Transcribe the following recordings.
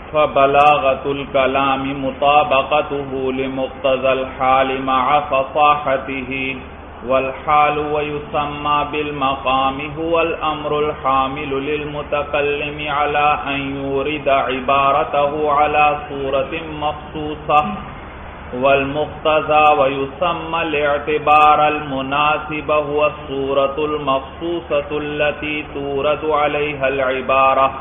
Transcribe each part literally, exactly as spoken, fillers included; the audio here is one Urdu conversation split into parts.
فبلاغۃ الکلام مطابقتہ لمقتضى الحال مع فصاحتہ والحال ويسمى بالمقام هو الامر الحامل للمتكلم على ان يورد عبارته على صورة مخصوصة والمقتضى ويسمى الاعتبار المناسب هو الصورة المخصوصة التي تورد عليها العبارة.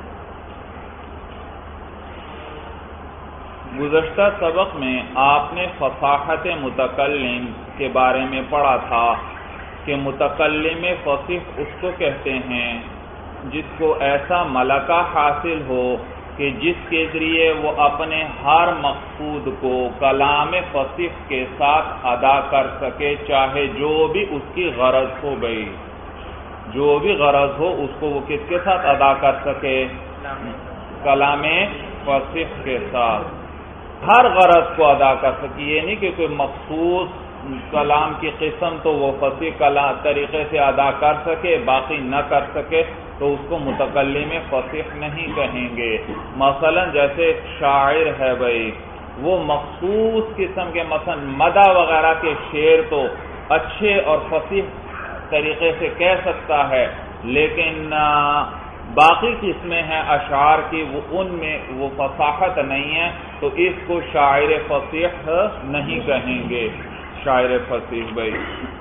گزشتہ سبق میں آپ نے فصاحت متکلم کے بارے میں پڑھا تھا کہ متکلم فصیح اس کو کہتے ہیں جس کو ایسا ملکہ حاصل ہو کہ جس کے ذریعے وہ اپنے ہر مقصود کو کلام فصیح کے ساتھ ادا کر سکے، چاہے جو بھی اس کی غرض ہو گئی، جو بھی غرض ہو اس کو وہ کس کے ساتھ ادا کر سکے؟ کلام فصیح کے ساتھ ہر غرض کو ادا کر سکے. یہ نہیں کہ کوئی مخصوص کلام کی قسم تو وہ فصیح کلام طریقے سے ادا کر سکے، باقی نہ کر سکے تو اس کو متکلم فصیح نہیں کہیں گے. مثلا جیسے شاعر ہے بھائی، وہ مخصوص قسم کے مثلا مدح وغیرہ کے شعر تو اچھے اور فصیح طریقے سے کہہ سکتا ہے، لیکن باقی قسمیں ہیں اشعار کی وہ ان میں وہ فصاحت نہیں ہے، تو اس کو شاعر فصیح نہیں کہیں گے. شاعر فصیح بھائی.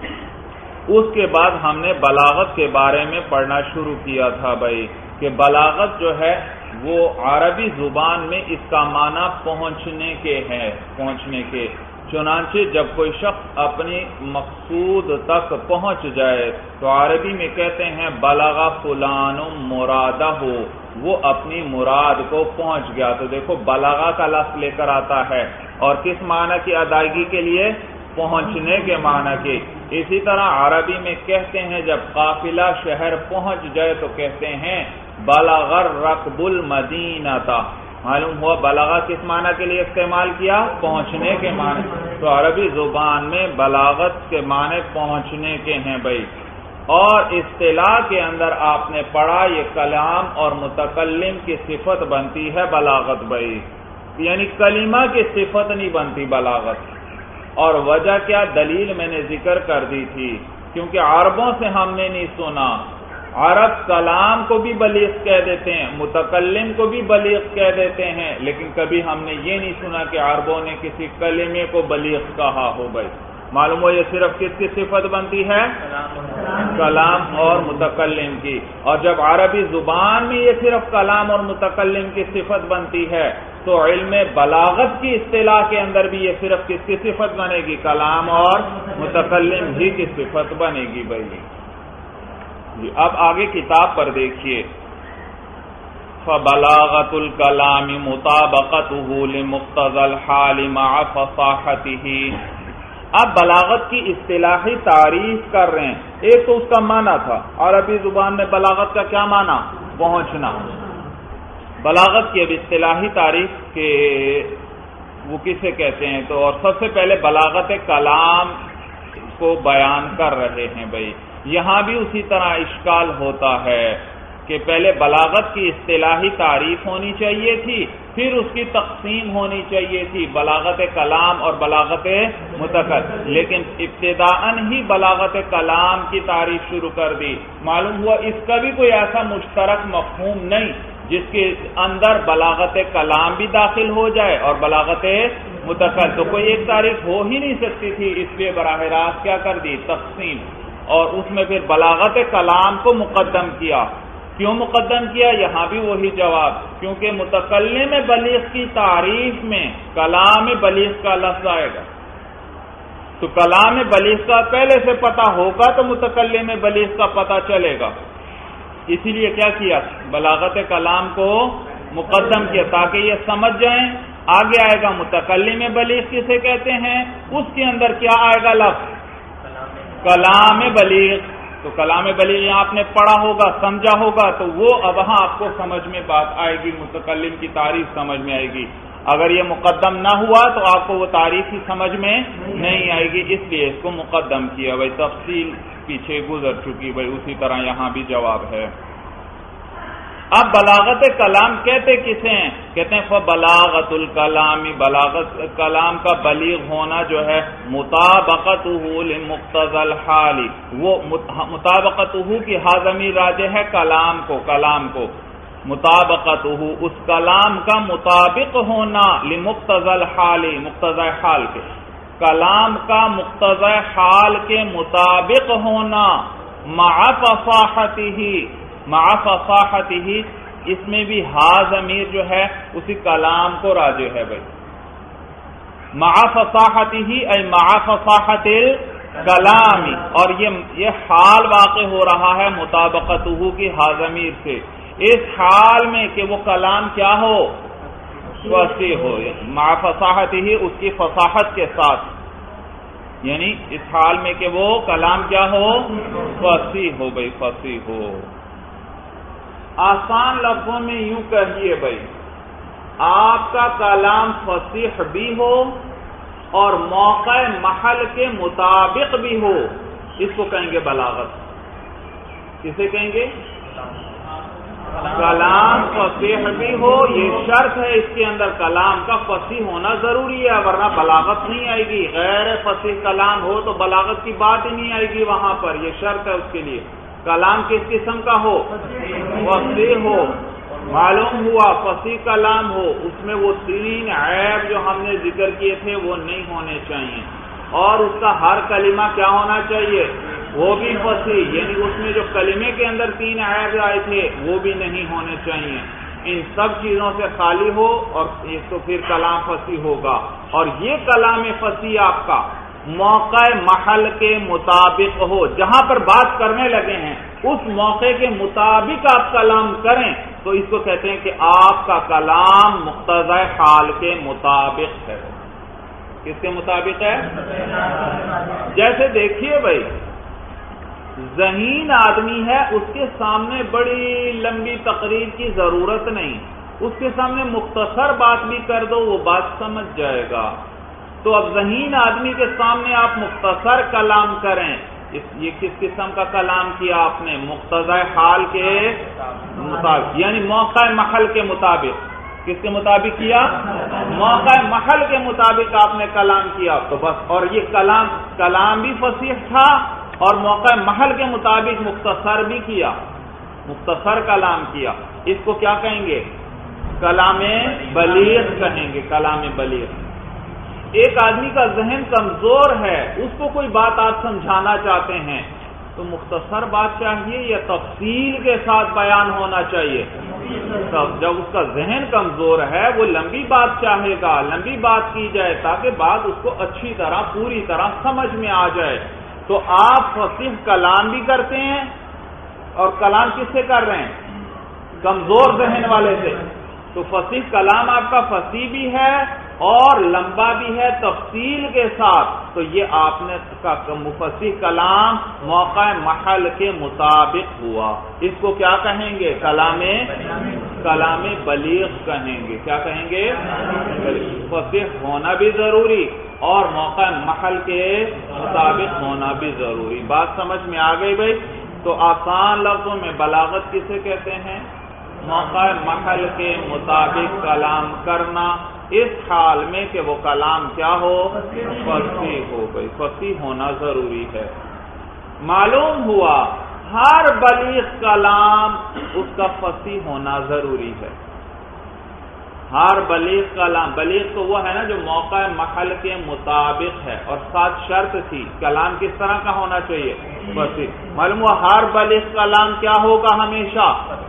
اس کے بعد ہم نے بلاغت کے بارے میں پڑھنا شروع کیا تھا بھائی کہ بلاغت جو ہے وہ عربی زبان میں اس کا معنی پہنچنے کے ہے، پہنچنے کے. چنانچہ جب کوئی شخص اپنی مقصود تک پہنچ جائے تو عربی میں کہتے ہیں بلغ فلان مرادہ ہو، وہ اپنی مراد کو پہنچ گیا. تو دیکھو بلغہ کا لفظ لے کر آتا ہے اور کس معنی کی ادائیگی کے لیے؟ پہنچنے کے معنی کے. اسی طرح عربی میں کہتے ہیں جب قافلہ شہر پہنچ جائے تو کہتے ہیں بلغ الرکب المدینہ. معلوم ہوا بلاغہ کس معنی کے لیے استعمال کیا؟ پہنچنے کے معنی. تو عربی زبان میں بلاغت کے معنی پہنچنے کے ہیں بھائی. اور اصطلاح کے اندر آپ نے پڑھا یہ کلام اور متکلم کی صفت بنتی ہے بلاغت بھائی، یعنی کلمہ کی صفت نہیں بنتی بلاغت. اور وجہ کیا؟ دلیل میں نے ذکر کر دی تھی، کیونکہ عربوں سے ہم نے نہیں سنا. عرب کلام کو بھی بلیغ کہہ دیتے ہیں، متکلم کو بھی بلیغ کہہ دیتے ہیں، لیکن کبھی ہم نے یہ نہیں سنا کہ عربوں نے کسی کلمے کو بلیغ کہا ہو بھائی. معلوم ہو یہ صرف کس کی صفت بنتی ہے؟ کلام اور متکلم کی. اور جب عربی زبان میں یہ صرف کلام اور متکلم کی صفت بنتی ہے تو علم بلاغت کی اصطلاح کے اندر بھی یہ صرف کس کی صفت بنے گی؟ کلام اور متکلم ہی کی صفت بنے گی بھائی. اب آگے کتاب پر دیکھیے. فبلاغت الکلام مطابقتہ لمقتضى الحال مع فصاحتہ. اب بلاغت کی اصطلاحی تعریف کر رہے ہیں. ایک تو اس کا معنی تھا عربی زبان میں بلاغت کا کیا معنی؟ پہنچنا. بلاغت کی اب اصطلاحی تعریف کے وہ کسے کہتے ہیں؟ تو اور سب سے پہلے بلاغت کلام کو بیان کر رہے ہیں بھائی. یہاں بھی اسی طرح اشکال ہوتا ہے کہ پہلے بلاغت کی اصطلاحی تعریف ہونی چاہیے تھی، پھر اس کی تقسیم ہونی چاہیے تھی بلاغت کلام اور بلاغت متکلم، لیکن ابتداءً ہی بلاغت کلام کی تعریف شروع کر دی. معلوم ہوا اس کا بھی کوئی ایسا مشترک مفہوم نہیں جس کے اندر بلاغت کلام بھی داخل ہو جائے اور بلاغت متکلم. تو کوئی ایک تعریف ہو ہی نہیں سکتی تھی، اس لیے براہ راست کیا کر دی؟ تقسیم. اور اس میں پھر بلاغت کلام کو مقدم کیا. کیوں مقدم کیا؟ یہاں بھی وہی جواب، کیونکہ متکلم بلیغ کی تعریف میں کلام بلیغ کا لفظ آئے گا، تو کلام بلیغ کا پہلے سے پتہ ہوگا تو متکلم بلیغ کا پتہ چلے گا. اسی لیے کیا کیا؟ بلاغت کلام کو مقدم کیا تاکہ یہ سمجھ جائیں. آگے آئے گا متکلم بلیغ کسے کہتے ہیں، اس کے اندر کیا آئے گا لفظ؟ کلام بلیغ. تو کلام بلیغ یہاں آپ نے پڑھا ہوگا، سمجھا ہوگا، تو وہ اب وہاں آپ کو سمجھ میں بات آئے گی، متکلم کی تعریف سمجھ میں آئے گی. اگر یہ مقدم نہ ہوا تو آپ کو وہ تعریف ہی سمجھ میں نہیں آئے گی، اس لیے اس کو مقدم کیا. بھائی تفصیل پیچھے گزر چکی بھائی، اسی طرح یہاں بھی جواب ہے. اب بلاغت کلام کہتے کسے ہیں؟ کہتے ہیں فبلاغت الکلام، بلاغت کلام کا بلیغ ہونا جو ہے مطابقتہ لمقتضى الحال، وہ مطابقتہ کی ہا ضمیر راجع ہے کلام کو، کلام کو مطابقتہ اس کلام کا مطابق ہونا لمقتضى الحال، مقتضى حال کے، کلام کا مقتضى حال کے مطابق ہونا، مع فصاحتہ، مع فصاحتہ، اس میں بھی ہا ضمیر جو ہے اسی کلام کو راجع ہے بھائی، مع فصاحتہ ای مع فصاحت الکلام، اور یہ یہ حال واقع ہو رہا ہے مطابقتہ کی ہا ضمیر سے، اس حال میں کہ وہ کلام کیا ہو، فصیح ہو، مع فصاحتہ اس کی فصاحت کے ساتھ، یعنی اس حال میں کہ وہ کلام کیا ہو، فصیح ہو بھائی، فصیح ہو۔ آسان لفظوں میں یوں کہیے بھائی، آپ کا کلام فصیح بھی ہو اور موقع محل کے مطابق بھی ہو، اس کو کہیں گے بلاغت۔ کسے کہیں گے؟ کلام فصیح بھی ہو، یہ شرط ہے اس کے اندر کلام کا فصیح ہونا ضروری ہے، ورنہ بلاغت نہیں آئے گی۔ غیر فصیح کلام ہو تو بلاغت کی بات ہی نہیں آئے گی وہاں پر، یہ شرط ہے اس کے لیے۔ کلام کس قسم کا ہو؟ فصیح ہو۔ معلوم ہوا فصیح کلام ہو، اس میں وہ تین عیب جو ہم نے ذکر کیے تھے وہ نہیں ہونے چاہیے، اور اس کا ہر کلمہ کیا ہونا چاہیے؟ وہ بھی فصیح، یعنی اس میں جو کلمے کے اندر تین عیب آئے تھے وہ بھی نہیں ہونے چاہیے، ان سب چیزوں سے خالی ہو، اور تو پھر کلام فصیح ہوگا۔ اور یہ کلام فصیح آپ کا موقع محل کے مطابق ہو، جہاں پر بات کرنے لگے ہیں اس موقع کے مطابق آپ کلام کریں تو اس کو کہتے ہیں کہ آپ کا کلام مقتضی حال کے مطابق ہے۔ کس کے مطابق ہے؟ جیسے دیکھیے بھائی، ذہین آدمی ہے، اس کے سامنے بڑی لمبی تقریر کی ضرورت نہیں، اس کے سامنے مختصر بات بھی کر دو وہ بات سمجھ جائے گا۔ تو اب ذہین آدمی کے سامنے آپ مختصر کلام کریں، یہ کس قسم کا کلام کیا آپ نے؟ مقتضی حال کے مطابق، یعنی موقع محل کے مطابق۔ کس کے مطابق کیا؟ موقع محل کے مطابق آپ نے کلام کیا، تو بس۔ اور یہ کلام کلام بھی فصیح تھا اور موقع محل کے مطابق مختصر بھی کیا، مختصر کلام کیا، اس کو کیا کہیں گے؟ کلام بلیغ کہیں گے، کلام بلیغ۔ ایک آدمی کا ذہن کمزور ہے، اس کو کوئی بات آپ سمجھانا چاہتے ہیں تو مختصر بات چاہیے یا تفصیل کے ساتھ بیان ہونا چاہیے؟ جب اس کا ذہن کمزور ہے وہ لمبی بات چاہے گا، لمبی بات کی جائے تاکہ بات اس کو اچھی طرح پوری طرح سمجھ میں آ جائے۔ تو آپ فصیح کلام بھی کرتے ہیں، اور کلام کس سے کر رہے ہیں؟ کمزور ذہن والے سے۔ تو فصیح کلام آپ کا فصیح بھی ہے اور لمبا بھی ہے تفصیل کے ساتھ، تو یہ آپ نے فصیح کلام موقع محل کے مطابق ہوا، اس کو کیا کہیں گے؟ کلام کلام بلیغ کہیں گے۔ کیا کہیں گے؟ فصیح ہونا بھی ضروری اور موقع محل کے مطابق ہونا بھی ضروری۔ بات سمجھ میں آ گئی بھائی؟ تو آسان لفظوں میں بلاغت کسے کہتے ہیں؟ موقع محل کے مطابق کلام کرنا، اس حال میں کہ وہ کلام کیا ہو؟ فصیح ہو گئی، فصیح ہونا ضروری ہے۔ معلوم ہوا ہر بلیغ کلام اس کا فصیح ہونا ضروری ہے، ہر بلیغ کلام۔ بلیغ تو وہ ہے نا جو موقع محل کے مطابق ہے، اور ساتھ شرط تھی کلام کس طرح کا ہونا چاہیے؟ فصیح۔ معلوم ہوا ہر بلیغ کلام کیا ہوگا؟ ہمیشہ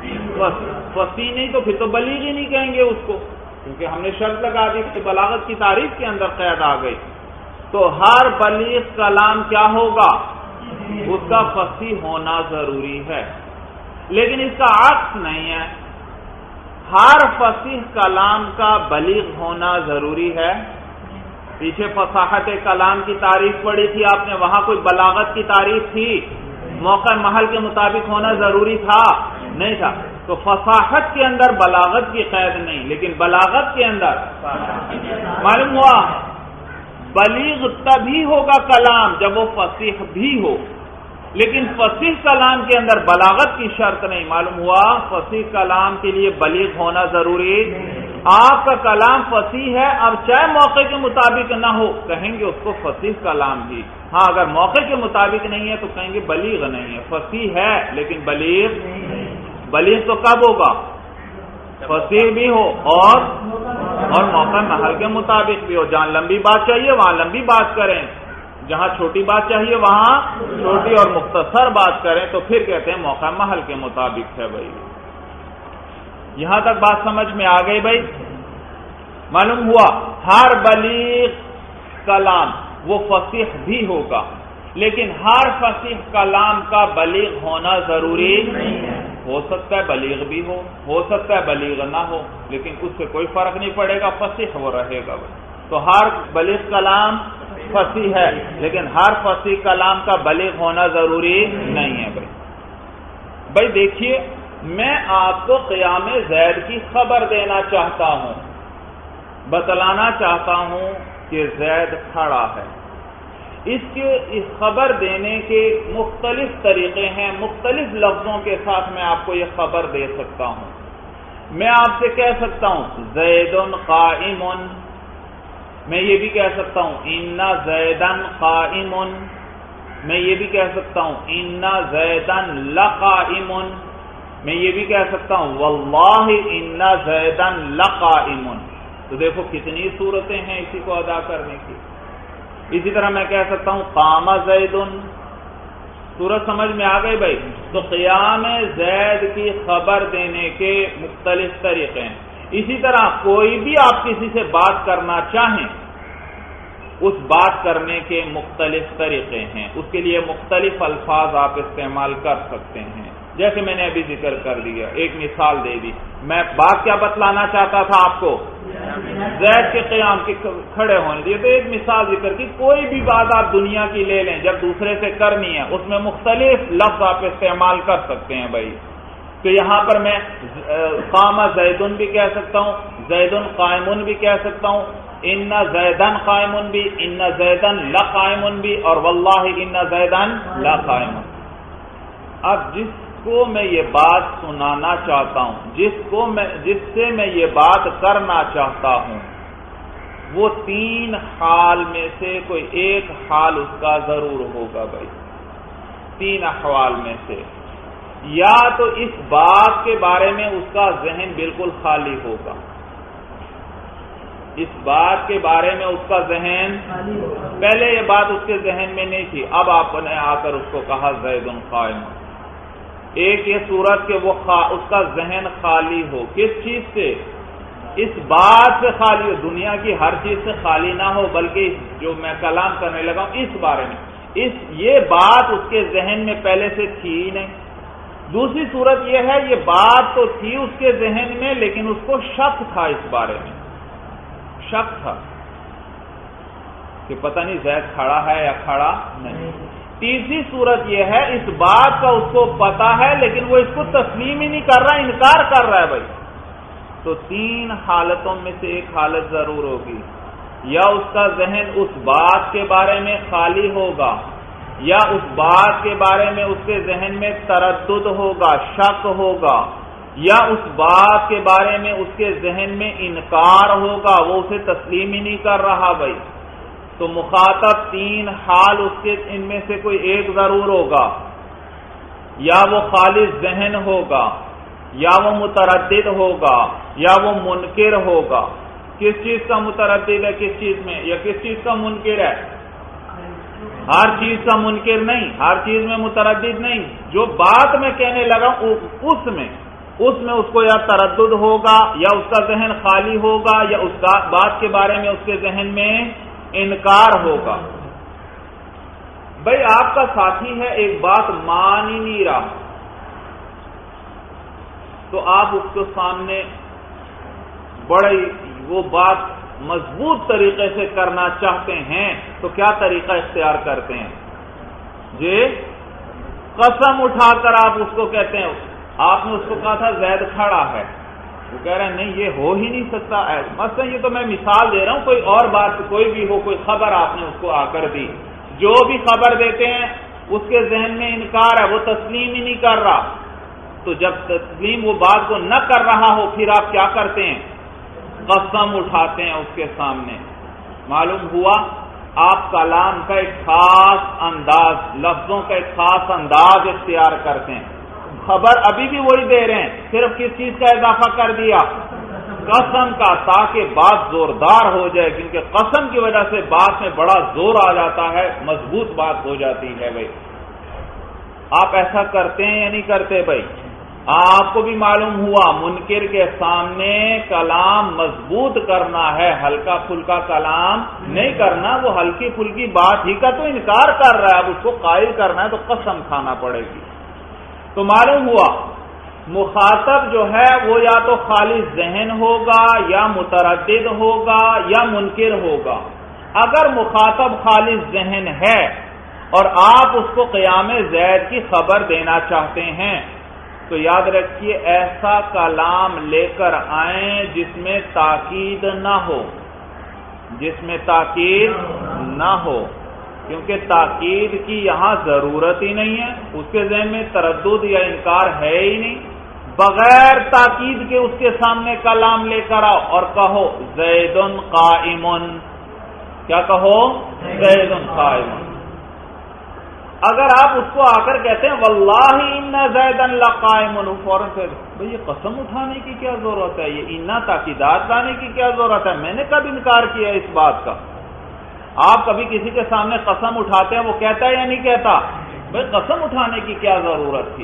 فصیح، نہیں تو پھر تو بلیغ ہی نہیں کہیں گے اس کو، کیونکہ ہم نے شرط لگا دی کہ بلاغت کی تعریف کے اندر قید آ گئی۔ تو ہر بلیغ کلام کیا ہوگا؟ اس کا فصیح ہونا ضروری ہے، لیکن اس کا عکس نہیں ہے، ہر فصیح کلام کا بلیغ ہونا ضروری ہے۔ پیچھے فصاحت کلام کی تعریف پڑھی تھی آپ نے، وہاں کوئی بلاغت کی تعریف تھی؟ موقع محل کے مطابق ہونا ضروری تھا؟ نہیں تھا۔ تو فصاحت کے اندر بلاغت کی قید نہیں، لیکن بلاغت کے اندر معلوم ہوا بلیغ تبھی ہوگا کلام جب وہ فصیح بھی ہو، لیکن فصیح کلام کے اندر بلاغت کی شرط نہیں. معلوم ہوا فصیح کلام کے لیے بلیغ ہونا ضروری. آپ کا کلام فصیح ہے، اب چاہے موقع کے مطابق نہ ہو کہیں گے اس کو فصیح کلام ہی. ہاں اگر موقع کے مطابق نہیں ہے تو کہیں گے بلیغ نہیں ہے. فصیح ہے لیکن بلیغ. بلیغ تو کب ہوگا؟ فصیح بھی ہو اور اور موقع محل کے مطابق بھی ہو. جہاں لمبی بات چاہیے وہاں لمبی بات کریں، جہاں چھوٹی بات چاہیے وہاں چھوٹی اور مختصر بات کریں، تو پھر کہتے ہیں موقع محل کے مطابق ہے. بھائی یہاں تک بات سمجھ میں آ گئی. بھائی معلوم ہوا ہر بلیغ کلام وہ فصیح بھی ہوگا، لیکن ہر فصیح کلام کا بلیغ ہونا ضروری نہیں ہے. ہو سکتا ہے بلیغ بھی ہو، ہو سکتا ہے بلیغ نہ ہو، لیکن اس سے کوئی فرق نہیں پڑے گا، فصیح وہ رہے گا. تو ہر بلیغ کلام فصیح ہے، لیکن ہر فصیح کلام کا بلیغ ہونا ضروری نہیں ہے. بھائی بھائی دیکھیے، میں آپ کو قیام زید کی خبر دینا چاہتا ہوں، بتلانا چاہتا ہوں کہ زید کھڑا ہے. اس کے اس خبر دینے کے مختلف طریقے ہیں، مختلف لفظوں کے ساتھ میں آپ کو یہ خبر دے سکتا ہوں. میں آپ سے کہہ سکتا ہوں زید قائم، میں یہ بھی کہہ سکتا ہوں ان زیدن قائم، میں یہ بھی کہہ سکتا ہوں ان زیدن لقائم، میں یہ بھی کہہ سکتا ہوں واللہ ان زیدن لقائم. تو دیکھو کتنی صورتیں ہیں اسی کو ادا کرنے کی. اسی طرح میں کہہ سکتا ہوں قام زید. صورت سمجھ میں آ گئی بھائی؟ تو قیام زید کی خبر دینے کے مختلف طریقے ہیں. اسی طرح کوئی بھی آپ کسی سے بات کرنا چاہیں، اس بات کرنے کے مختلف طریقے ہیں، اس کے لیے مختلف الفاظ آپ استعمال کر سکتے ہیں. جیسے میں نے ابھی ذکر کر دیا، ایک مثال دے دی. میں بات کیا بتلانا چاہتا تھا آپ کو؟ زید کے قیام کے کھڑے ہونے دیے. تو ایک مثال ذکر کی. کوئی بھی بات آپ دنیا کی لے لیں، جب دوسرے سے کرنی ہے اس میں مختلف لفظ آپ استعمال کر سکتے ہیں. بھائی تو یہاں پر میں قام زیدن بھی کہہ سکتا ہوں، زیدن قائمن بھی کہہ سکتا ہوں، ان زیدن قائمن بھی، ان زیدن لقائمن بھی، اور واللہ ان زیدن لقائمن. اب جس کو میں یہ بات سنانا چاہتا ہوں، جس کو میں جس سے میں یہ بات کرنا چاہتا ہوں، وہ تین حال میں سے کوئی ایک حال اس کا ضرور ہوگا. بھائی تین احوال میں سے، یا تو اس بات کے بارے میں اس کا ذہن بالکل خالی ہوگا، اس بات کے بارے میں اس کا ذہن، پہلے یہ بات اس کے ذہن میں نہیں تھی، اب آپ نے آ کر اس کو کہا زید قائم. ایک یہ صورت کہ وہ اس کا ذہن خالی ہو، کس چیز سے؟ اس بات سے خالی ہو، دنیا کی ہر چیز سے خالی نہ ہو، بلکہ جو میں کلام کرنے لگا ہوں اس بارے میں، اس یہ بات اس کے ذہن میں پہلے سے تھی ہی نہیں. دوسری صورت یہ ہے یہ بات تو تھی اس کے ذہن میں، لیکن اس کو شک تھا، اس بارے میں شک تھا کہ پتہ نہیں زید کھڑا ہے یا کھڑا نہیں. تیسری صورت یہ ہے اس بات کا اس کو پتا ہے لیکن وہ اس کو تسلیم ہی نہیں کر رہا، انکار کر رہا ہے. بھائی تو تین حالتوں میں سے ایک حالت ضرور ہوگی، یا اس کا ذہن اس بات کے بارے میں خالی ہوگا، یا اس بات کے بارے میں اس کے ذہن میں تردد ہوگا، شک ہوگا، یا اس بات کے بارے میں اس کے ذہن میں انکار ہوگا، وہ اسے تسلیم ہی نہیں کر رہا. بھائی تو مخاطب تین حال اس کے ان میں سے کوئی ایک ضرور ہوگا، یا وہ خالص ذہن ہوگا، یا وہ متردد ہوگا، یا وہ منکر ہوگا. کس چیز کا متردد ہے کس چیز میں، یا کس چیز کا منکر ہے؟ ہر چیز کا منکر نہیں، ہر چیز میں متردد نہیں. جو بات میں کہنے لگا اس میں اس میں اس کو یا تردد ہوگا، یا اس کا ذہن خالی ہوگا، یا اس بات کے بارے میں اس کے ذہن میں انکار ہوگا. بھائی آپ کا ساتھی ہے، ایک بات مان ہی نہیں رہا، تو آپ اس کے سامنے بڑے وہ بات مضبوط طریقے سے کرنا چاہتے ہیں تو کیا طریقہ اختیار کرتے ہیں؟ جی قسم اٹھا کر آپ اس کو کہتے ہیں، آپ نے اس کو کہا تھا زید کھڑا ہے، وہ کہہ رہے ہیں نہیں یہ ہو ہی نہیں سکتا. مثلا یہ تو میں مثال دے رہا ہوں، کوئی اور بات کوئی بھی ہو، کوئی خبر آپ نے اس کو آ کر دی. جو بھی خبر دیتے ہیں اس کے ذہن میں انکار ہے، وہ تسلیم ہی نہیں کر رہا، تو جب تسلیم وہ بات کو نہ کر رہا ہو پھر آپ کیا کرتے ہیں؟ قسم اٹھاتے ہیں اس کے سامنے۔ معلوم ہوا آپ کلام کا ایک خاص انداز، لفظوں کا ایک خاص انداز اختیار کرتے ہیں۔ خبر ابھی بھی وہی دے رہے ہیں، صرف کس چیز کا اضافہ کر دیا؟ قسم کا، تاکہ بات زوردار ہو جائے، کیونکہ قسم کی وجہ سے بات میں بڑا زور آ جاتا ہے، مضبوط بات ہو جاتی ہے۔ بھائی آپ ایسا کرتے ہیں یا نہیں کرتے؟ بھائی آپ کو بھی معلوم ہوا منکر کے سامنے کلام مضبوط کرنا ہے، ہلکا پھلکا کلام نہیں کرنا، وہ ہلکی پھلکی بات ہی کا تو انکار کر رہا ہے، اب اس کو قائل کرنا ہے تو قسم کھانا پڑے گی۔ تو معلوم ہوا مخاطب جو ہے وہ یا تو خالص ذہن ہوگا یا متردد ہوگا یا منکر ہوگا۔ اگر مخاطب خالص ذہن ہے اور آپ اس کو قیام زید کی خبر دینا چاہتے ہیں تو یاد رکھیے ایسا کلام لے کر آئیں جس میں تاکید نہ ہو، جس میں تاکید نہ ہو، کیونکہ تاکید کی یہاں ضرورت ہی نہیں ہے، اس کے ذہن میں تردد یا انکار ہے ہی نہیں۔ بغیر تاکید کے اس کے سامنے کلام لے کر آؤ اور کہو زید قائم، کیا کہو؟ زید قائم۔ اگر آپ اس کو آ کر کہتے ہیں واللہ ان زیدا لقائم، فوراً سے بھئی یہ قسم اٹھانے کی کیا ضرورت ہے، یہ انا تاکیدات لانے کی کیا ضرورت ہے، میں نے کب انکار کیا اس بات کا؟ آپ کبھی کسی کے سامنے قسم اٹھاتے ہیں وہ کہتا ہے یا نہیں کہتا؟ بھئی قسم اٹھانے کی کیا ضرورت تھی،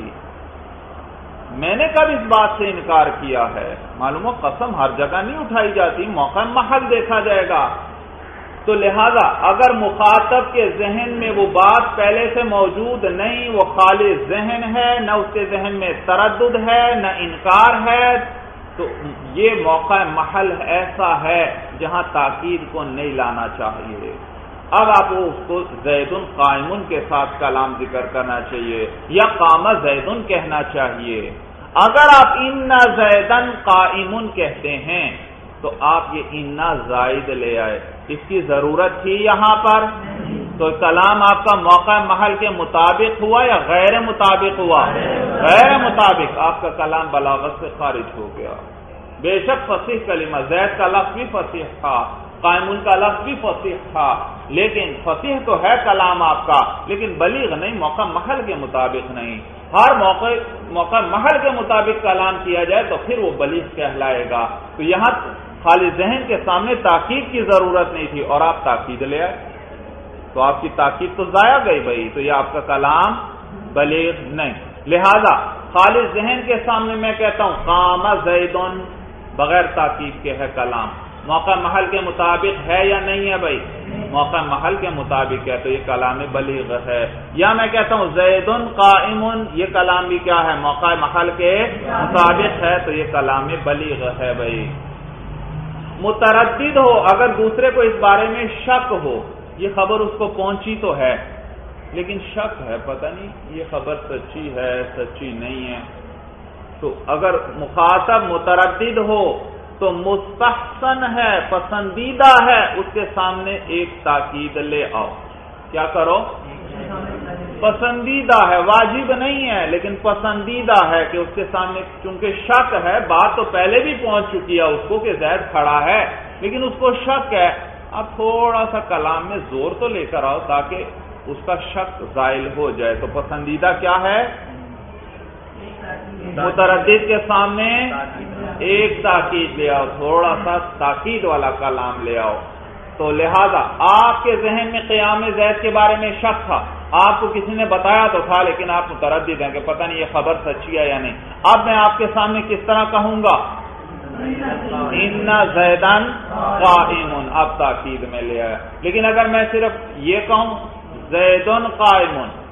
میں نے کب اس بات سے انکار کیا ہے؟ معلوم ہو قسم ہر جگہ نہیں اٹھائی جاتی، موقع محل دیکھا جائے گا۔ تو لہذا اگر مخاطب کے ذہن میں وہ بات پہلے سے موجود نہیں، وہ خالص ذہن ہے، نہ اس کے ذہن میں تردد ہے نہ انکار ہے، تو یہ موقع محل ایسا ہے جہاں تاکید کو نہیں لانا چاہیے۔ اب آپ کو اس کو زید قائم کے ساتھ کلام ذکر کرنا چاہیے یا قام زید کہنا چاہیے۔ اگر آپ ان زیدن قائم کہتے ہیں تو آپ یہ انا زائد لے آئے، اس کی ضرورت تھی یہاں پر؟ تو کلام آپ کا موقع محل کے مطابق ہوا یا غیر مطابق ہوا؟ غیر مطابق، آپ کا کلام بلاغت سے خارج ہو گیا۔ بے شک فصیح کلمہ، زید کا لفظ بھی فصیح تھا، قائم کا لفظ بھی فصیح تھا، لیکن فصیح تو ہے کلام آپ کا، لیکن بلیغ نہیں، موقع محل کے مطابق نہیں۔ ہر موقع موقع محل کے مطابق کلام کیا جائے تو پھر وہ بلیغ کہلائے گا۔ تو یہاں خالی ذہن کے سامنے تاکید کی ضرورت نہیں تھی اور آپ تاکید لے آئے، تو آپ کی تاکید تو ضائع گئی بھائی، تو یہ آپ کا کلام بلیغ نہیں۔ لہذا خالص ذہن کے سامنے میں کہتا ہوں قام زیدن، بغیر تاکید کے ہے کلام، موقع محل کے مطابق ہے یا نہیں ہے بھائی؟ موقع محل کے مطابق ہے تو یہ کلام بلیغ ہے۔ یا میں کہتا ہوں زید قائم، یہ کلام بھی کیا ہے؟ موقع محل کے مطابق ہے تو یہ کلام بلیغ ہے بھائی۔ متردد ہو، اگر دوسرے کو اس بارے میں شک ہو، یہ خبر اس کو پہنچی تو ہے لیکن شک ہے، پتہ نہیں یہ خبر سچی ہے سچی نہیں ہے، تو اگر مخاطب متردد ہو تو مستحسن ہے، پسندیدہ ہے اس کے سامنے ایک تاکید لے آؤ۔ کیا کرو؟ پسندیدہ ہے، واجب نہیں ہے لیکن پسندیدہ ہے کہ اس کے سامنے، چونکہ شک ہے، بات تو پہلے بھی پہنچ چکی ہے اس کو کہ زید کھڑا ہے لیکن اس کو شک ہے، اب تھوڑا سا کلام میں زور تو لے کر آؤ تاکہ اس کا شک زائل ہو جائے۔ تو پسندیدہ کیا ہے؟ متردد کے سامنے ایک تاکید لے آؤ، تھوڑا سا تاکید والا کلام لے آؤ۔ تو لہذا آپ کے ذہن میں قیام زید کے بارے میں شک تھا، آپ کو کسی نے بتایا تو تھا لیکن آپ متردد ہیں کہ پتہ نہیں یہ خبر سچی ہے یا نہیں۔ اب میں آپ کے سامنے کس طرح کہوں گا؟ ان زیدن قائم، اب تاکید میں لے آیا۔ لیکن اگر میں صرف یہ کہوں زیدن قائم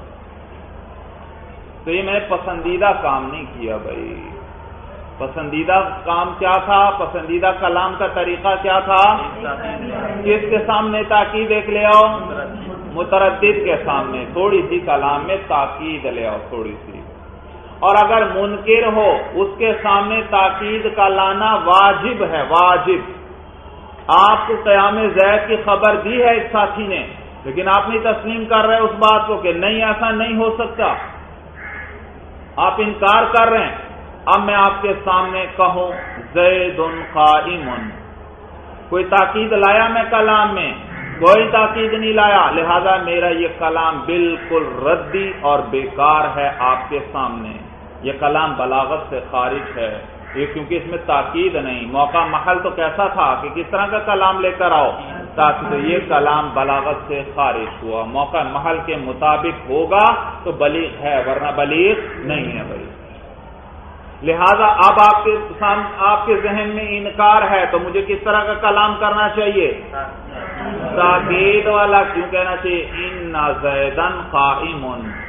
تو یہ میں نے پسندیدہ کام نہیں کیا بھائی۔ پسندیدہ کام کیا تھا؟ پسندیدہ کلام کا طریقہ کیا تھا؟ کس کے سامنے تاکید ایک لے آؤ؟ متردد کے سامنے تھوڑی سی کلام میں تاکید لے آؤ، تھوڑی سی۔ اور اگر منکر ہو اس کے سامنے تاکید کا لانا واجب ہے، واجب۔ آپ کو قیام زید کی خبر دی ہے ایک ساتھی نے، لیکن آپ نہیں تسلیم کر رہے اس بات کو کہ نہیں ایسا نہیں ہو سکتا، آپ انکار کر رہے ہیں۔ اب میں آپ کے سامنے کہوں زید قائم، کوئی تاکید لایا میں کلام میں؟ کوئی تاکید نہیں لایا، لہذا میرا یہ کلام بالکل ردی اور بیکار ہے آپ کے سامنے، یہ کلام بلاغت سے خارج ہے، یہ کیونکہ اس میں تاکید نہیں۔ موقع محل تو کیسا تھا کہ کس طرح کا کلام لے کر آؤ، تاکید، یہ کلام بلاغت سے خارج ہوا، موقع محل کے مطابق ہوگا تو بلیغ ہے، ورنہ بلیغ نہیں ہے بھائی۔ لہذا اب آپ کے آپ کے ذہن میں انکار ہے تو مجھے کس طرح کا کلام کرنا چاہیے؟ تاکید والا۔ کیوں کہنا چاہیے؟ ان زیدن قائم،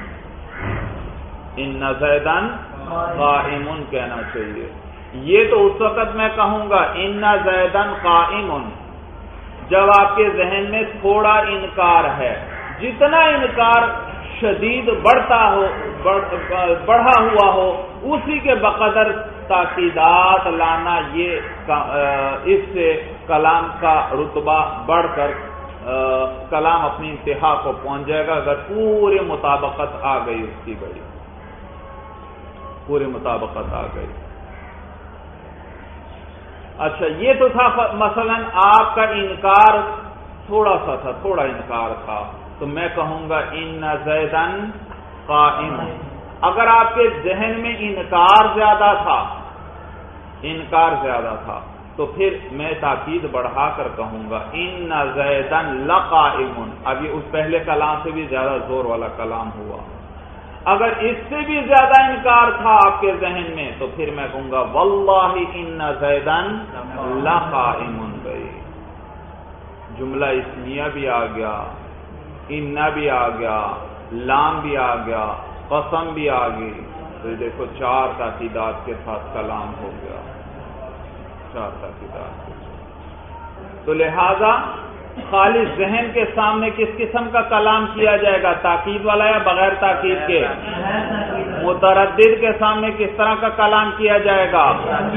ان زیدن قائم کہنا چاہیے۔ یہ تو اس وقت میں کہوں گا ان زیدن قائم جب آپ کے ذہن میں تھوڑا انکار ہے، جتنا انکار شدید بڑھتا ہو، بڑھا ہوا ہو، اسی کے بقدر تاکیدات لانا، یہ اس سے کلام کا رتبہ بڑھ کر کلام اپنی انتہا کو پہنچ جائے گا، اگر پورے مطابقت آ گئی اس کی بڑی پوری مطابقت آ گئی۔ اچھا، یہ تو تھا مثلا آپ کا انکار تھوڑا سا تھا، تھوڑا انکار تھا، تو میں کہوں گا ان زیدن قائم۔ اگر آپ کے ذہن میں انکار زیادہ تھا انکار زیادہ تھا تو پھر میں تاکید بڑھا کر کہوں گا ان زیدن لقائم۔ اب یہ اس پہلے کلام سے بھی زیادہ زور والا کلام ہوا۔ اگر اس سے بھی زیادہ انکار تھا آپ کے ذہن میں تو پھر میں کہوں گا واللہ ان زیدن لقائم بھائی، جملہ اسمیہ بھی آ گیا، ان بھی آ گیا، لام بھی آ گیا، قسم بھی آ گئی، تو دیکھو چار تاکیدات کے ساتھ کلام ہو گیا، چار تاکیدات کے ساتھ۔ تو لہذا خالص ذہن کے سامنے کس قسم کا کلام کیا جائے گا؟ تاکید والا یا بغیر تاکید کے؟ متردد کے سامنے کس طرح کا کلام کیا جائے گا؟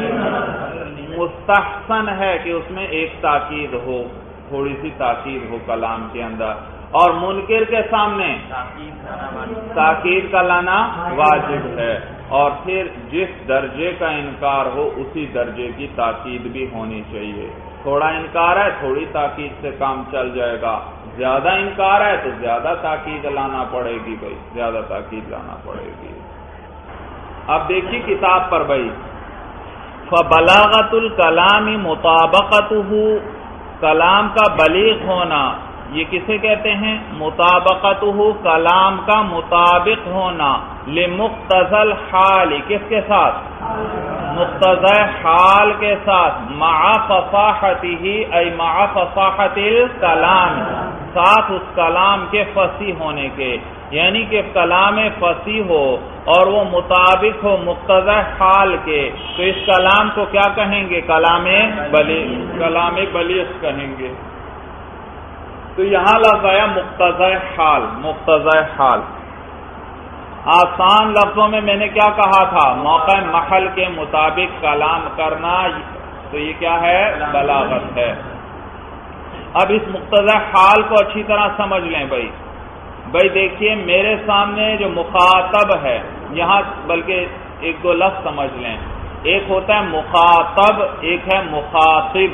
مستحسن ہے کہ اس میں ایک تاکید ہو، تھوڑی سی تاکید ہو کلام کے اندر، اور منکر کے سامنے تاکید کا لانا واجب ہے، اور پھر جس درجے کا انکار ہو اسی درجے کی تاکید بھی ہونی چاہیے۔ تھوڑا انکار ہے، تھوڑی تاکید سے کام چل جائے گا، زیادہ انکار ہے تو زیادہ تاکید لانا پڑے گی بھائی، زیادہ تاکید لانا پڑے گی۔ اب دیکھیے کتاب پر بھائی، فبلاغت الکلام مطابقتہ، کلام کا بلیغ ہونا، یہ کسے کہتے ہیں؟ مطابقتہ، کلام کا مطابق ہونا، لمقتضى الحال، کس کے ساتھ؟ مقتضى حال کے ساتھ، مع فصاحتہ ای مع فصاحت الکلام، ساتھ اس کلام کے فصیح ہونے کے، یعنی کہ کلام فصیح ہو اور وہ مطابق ہو مقتضى حال کے، تو اس کلام کو کیا کہیں گے؟ کلام بلیغ، کلام بلیغ کہیں گے۔ تو یہاں لفظ آیا مقتضى حال، مقتضى حال۔ آسان لفظوں میں میں نے کیا کہا تھا؟ موقع محل کے مطابق کلام کرنا، تو یہ کیا ہے؟ بلاغت ہے۔ اب اس مقتضى حال کو اچھی طرح سمجھ لیں بھائی۔ بھائی دیکھیے میرے سامنے جو مخاطب ہے، یہاں بلکہ ایک دو لفظ سمجھ لیں، ایک ہوتا ہے مخاطب، ایک ہے مخاطب۔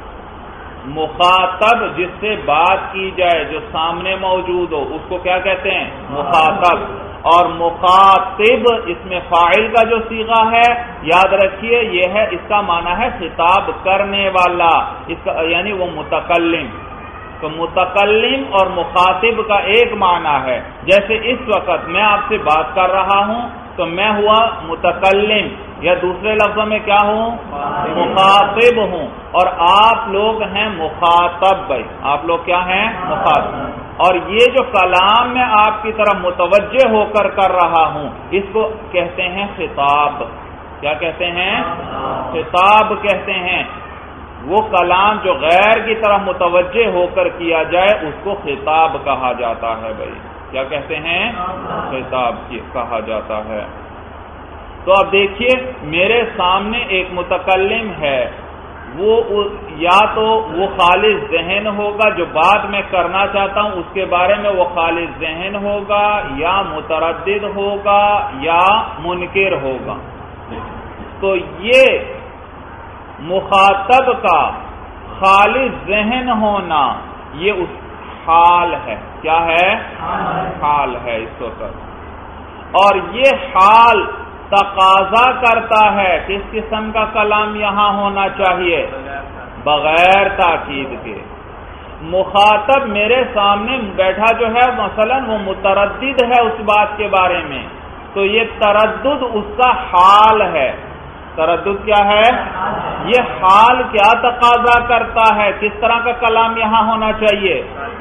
مخاطب جس سے بات کی جائے، جو سامنے موجود ہو، اس کو کیا کہتے ہیں؟ مخاطب۔ اور مخاطب اس میں فاعل کا جو صیغہ ہے، یاد رکھیے یہ ہے، اس کا معنی ہے خطاب کرنے والا، اس کا یعنی وہ متکلم۔ تو متکلم اور مخاطب کا ایک معنی ہے، جیسے اس وقت میں آپ سے بات کر رہا ہوں تو میں ہوا متکلم، یا دوسرے لفظوں میں کیا ہوں؟ مخاطب ہوں، اور آپ لوگ ہیں مخاطب بھائی، آپ لوگ کیا ہیں؟ مخاطب۔ اور یہ جو کلام میں آپ کی طرف متوجہ ہو کر کر رہا ہوں، اس کو کہتے ہیں خطاب۔ کیا کہتے ہیں؟ خطاب کہتے ہیں۔ وہ کلام جو غیر کی طرف متوجہ ہو کر کیا جائے اس کو خطاب کہا جاتا ہے بھائی۔ کیا کہتے ہیں؟ خطاب کہا جاتا ہے۔ تو اب دیکھیے میرے سامنے ایک متکلم ہے، وہ یا تو وہ خالص ذہن ہوگا جو بات میں کرنا چاہتا ہوں اس کے بارے میں وہ خالص ذہن ہوگا، یا متردد ہوگا یا منکر ہوگا۔ تو یہ مخاطب کا خالص ذہن ہونا یہ اس حال ہے۔ کیا ہے؟ حال ہے اس وقت۔ اور یہ حال تقاضا کرتا ہے کس قسم کا کلام یہاں ہونا چاہیے؟ بغیر تاکید کے۔ مخاطب میرے سامنے بیٹھا جو ہے مثلا وہ متردد ہے اس بات کے بارے میں، تو یہ تردد اس کا حال ہے۔ تردد کیا ہے؟ یہ حال کیا تقاضا کرتا ہے؟ کس طرح کا کلام یہاں ہونا چاہیے؟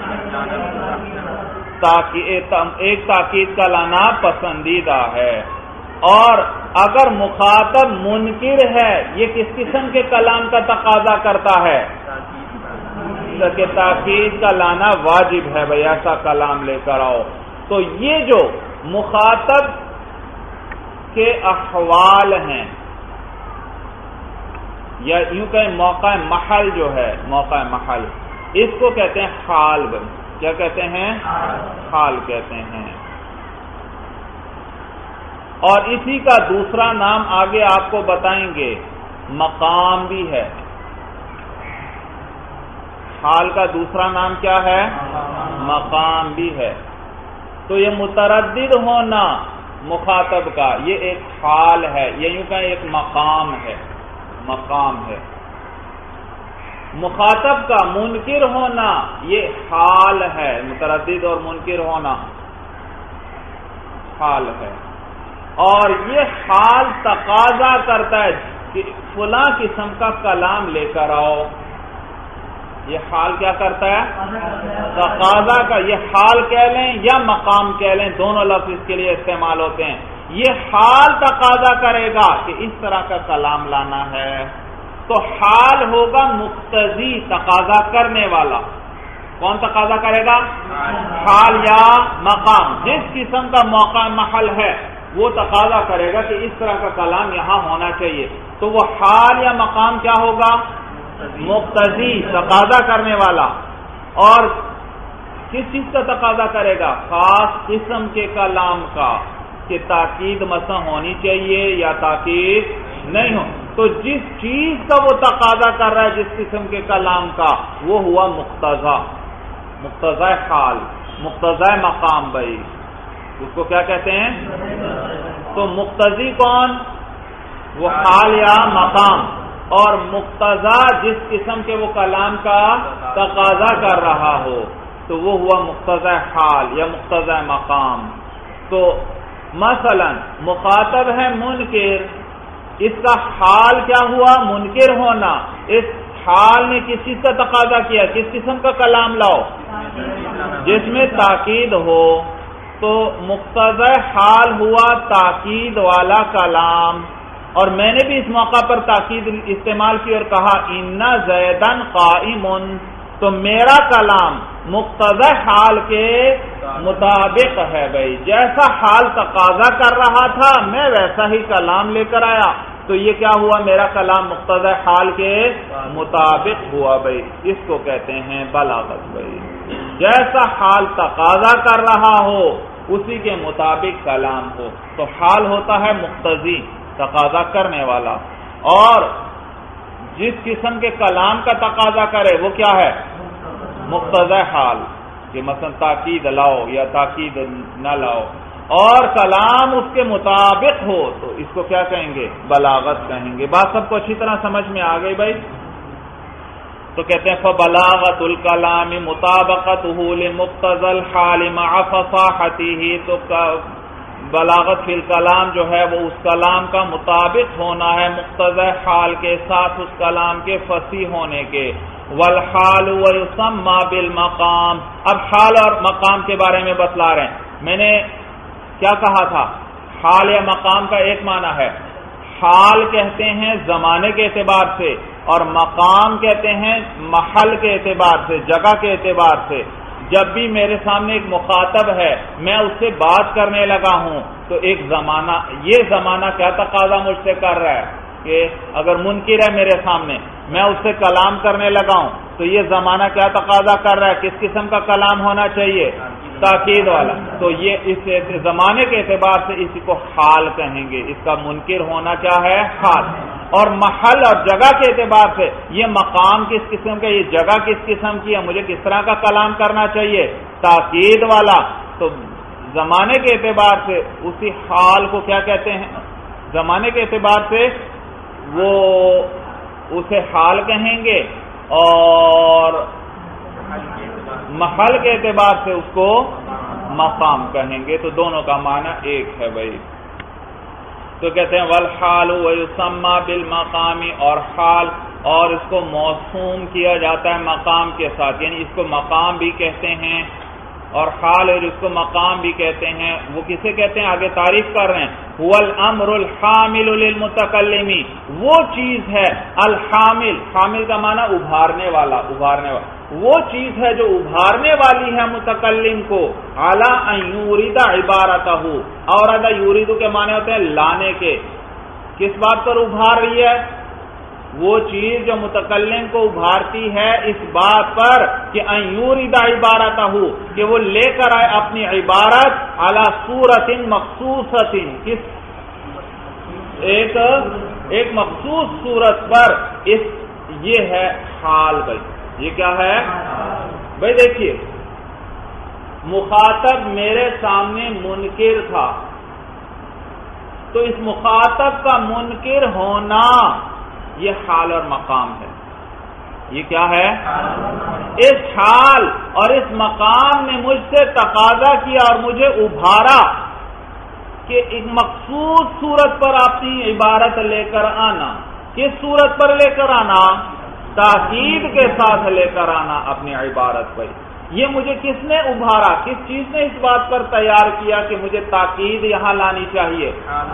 ایک تاکید کا لانا پسندیدہ ہے۔ اور اگر مخاطب منکر ہے یہ کس قسم کے کلام کا تقاضا کرتا ہے؟ کہ تاکید کا لانا واجب ہے، بھئی ایسا کلام لے کر آؤ۔ تو یہ جو مخاطب کے احوال ہیں یا یوں کہیں موقع محل جو ہے، موقع محل، اس کو کہتے ہیں حال۔ بھائی کیا کہتے ہیں؟ حال کہتے ہیں۔ اور اسی کا دوسرا نام آگے آپ کو بتائیں گے، مقام بھی ہے۔ حال کا دوسرا نام کیا ہے؟ مقام بھی ہے۔ تو یہ متردد ہونا مخاطب کا یہ ایک حال ہے، یہ یوں کہیں ایک مقام ہے، مقام ہے۔ مخاطب کا منکر ہونا یہ حال ہے، متردد اور منکر ہونا حال ہے۔ اور یہ حال تقاضا کرتا ہے کہ فلاں قسم کا کلام لے کر آؤ۔ یہ حال کیا کرتا ہے؟ تقاضا کا۔ یہ حال کہہ لیں یا مقام کہہ لیں، دونوں لفظ اس کے لیے استعمال ہوتے ہیں۔ یہ حال تقاضا کرے گا کہ اس طرح کا کلام لانا ہے، تو حال ہوگا مقتضی، تقاضا کرنے والا۔ کون تقاضا کرے گا؟ حال یا مقام۔ جس قسم کا موقع محل ہے وہ تقاضا کرے گا کہ اس طرح کا کلام یہاں ہونا چاہیے، تو وہ حال یا مقام کیا ہوگا؟ مقتضی، تقاضا کرنے والا۔ اور کس چیز کا تقاضا کرے گا؟ خاص قسم کے کلام کا، کہ تاکید مثلا ہونی چاہیے یا تاکید نہیں ہو۔ تو جس چیز کا وہ تقاضا کر رہا ہے جس قسم کے کلام کا، وہ ہوا مقتضا، مقتضا حال، مقتضا مقام۔ بھائی اس کو کیا کہتے ہیں؟ تو مقتضی کون؟ وہ حال یا مقام۔ اور مقتضا جس قسم کے وہ کلام کا تقاضا کر رہا ہو تو وہ ہوا مقتضا حال یا مقتضا مقام۔ تو مثلا مخاطب ہے منکر، اس کا حال کیا ہوا؟ منکر ہونا۔ اس حال نے کس چیز کا تقاضا کیا؟ کس قسم کا کلام لاؤ؟ جس میں تاکید ہو۔ تو مقتضا حال ہوا تاکید والا کلام۔ اور میں نے بھی اس موقع پر تاکید استعمال کی اور کہا ان زیدن قائم، تو میرا کلام مقتضا حال کے مطابق ہے۔ بھائی جیسا حال تقاضا کر رہا تھا میں ویسا ہی کلام لے کر آیا، تو یہ کیا ہوا؟ میرا کلام مقتضا حال کے مطابق ہوا۔ بھائی اس کو کہتے ہیں بلاغت۔ بھائی جیسا حال تقاضا کر رہا ہو اسی کے مطابق کلام ہو، تو حال ہوتا ہے مقتضی، تقاضا کرنے والا۔ اور جس قسم کے کلام کا تقاضا کرے وہ کیا ہے؟ مقتضا حال، کہ مثلا تاکید لاؤ یا تاکید نہ لاؤ، اور کلام اس کے مطابق ہو تو اس کو کیا کہیں گے؟ بلاغت کہیں گے۔ بات سب کو اچھی طرح سمجھ میں آ گئی بھائی؟ تو کہتے ہیں فبلاغت الکلام مطابقتہ لمقتضى الحال مع فصاحته، تو بلاغت فی الکلام جو ہے وہ اس کلام کا مطابق ہونا ہے مقتضى حال کے ساتھ، اس کلام کے فصیح ہونے کے۔ والحال ويسمى بالمقام، اب حال اور مقام کے بارے میں بتلا رہے ہیں۔ میں نے کیا کہا تھا؟ حال یا مقام کا ایک معنی ہے، حال کہتے ہیں زمانے کے اعتبار سے، اور مقام کہتے ہیں محل کے اعتبار سے، جگہ کے اعتبار سے۔ جب بھی میرے سامنے ایک مخاطب ہے میں اس سے بات کرنے لگا ہوں تو ایک زمانہ، یہ زمانہ کیا تقاضا مجھ سے کر رہا ہے کہ کہ اگر منکر ہے میرے سامنے، میں اس سے کلام کرنے لگا ہوں تو یہ زمانہ کیا تقاضا کر رہا ہے؟ کس قسم کا کلام ہونا چاہیے؟ تاکید والا. تو یہ اس زمانے کے اعتبار سے اسی کو حال کہیں گے. اس کا منکر ہونا کیا ہے؟ حال. اور محل اور جگہ کے اعتبار سے یہ مقام کس قسم کا، یہ جگہ کس قسم کی ہے، مجھے کس طرح کا کلام کرنا چاہیے؟ تاکید والا. تو زمانے کے اعتبار سے اسی حال کو کیا کہتے ہیں؟ زمانے کے اعتبار سے وہ اسے حال کہیں گے، اور محل کے اعتبار سے اس کو مقام کہیں گے. تو دونوں کا معنی ایک ہے بھائی. تو کہتے ہیں والحال ویسمى بالمقام، اور حال اور اس کو موسوم کیا جاتا ہے مقام کے ساتھ، یعنی اس کو مقام بھی کہتے ہیں اور حال اور اس کو مقام بھی کہتے ہیں. وہ کسے کہتے ہیں؟ آگے تعریف کر رہے ہیں. هو الامر الحامل للمتکلم، وہ چیز ہے الحامل، حامل کا معنی ابھارنے والا، ابھارنے والا، وہ چیز ہے جو ابھارنے والی ہے متکلم کو، علی ان یورد عبارتہ، اورد یورد کے معنی ہوتے ہیں لانے کے. کس بات پر ابھار رہی ہے؟ وہ چیز جو متکلم کو ابھارتی ہے اس بات پر کہ ان یورد عبارتہ، کہ وہ لے کر آئے اپنی عبارت علی صورت مخصوصۃ، کس ایک ایک مخصوص صورت پر. اس یہ ہے حال بھائی. یہ کیا ہے بھائی؟ دیکھیے، مخاطب میرے سامنے منکر تھا، تو اس مخاطب کا منکر ہونا یہ حال اور مقام ہے. یہ کیا ہے؟ اس حال اور اس مقام نے مجھ سے تقاضا کیا اور مجھے ابھارا کہ ایک مخصوص صورت پر اپنی عبارت لے کر آنا. کس صورت پر لے کر آنا؟ تاکید کے ساتھ لے کر آنا اپنی عبارت پر. یہ مجھے کس نے ابھارا؟ کس چیز نے اس بات پر تیار کیا کہ مجھے تاکید یہاں لانی چاہیے؟